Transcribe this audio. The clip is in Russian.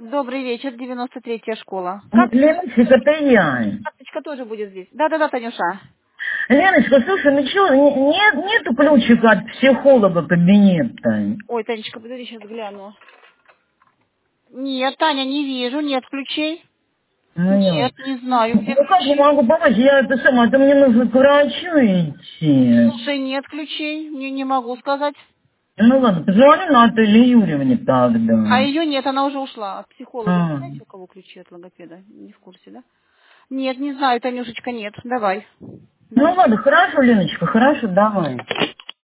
Добрый вечер, 93-я школа. Как? Леночка, это я. Карточка тоже будет здесь. Да-да-да, Танюша. Леночка, слушай, ну что, нету ключика от психолога кабинета? Ой, Танечка, подожди, сейчас гляну. Нет, Таня, не вижу, нет ключей. Нет. Нет, не знаю, где Ну как я ключи. могу помочь? Я это сама, то мне нужно к врачу идти. Слушай, нет ключей, не могу сказать. Ну ладно, позвони Наталье Юрьевне А тогда. ее нет, она уже ушла от психолога. Вы А. знаете, у кого ключи от логопеда? Не в курсе, да? Нет, не знаю, Танюшечка, нет. Давай. Ну Давай. ладно, хорошо, Леночка, хорошо, давай.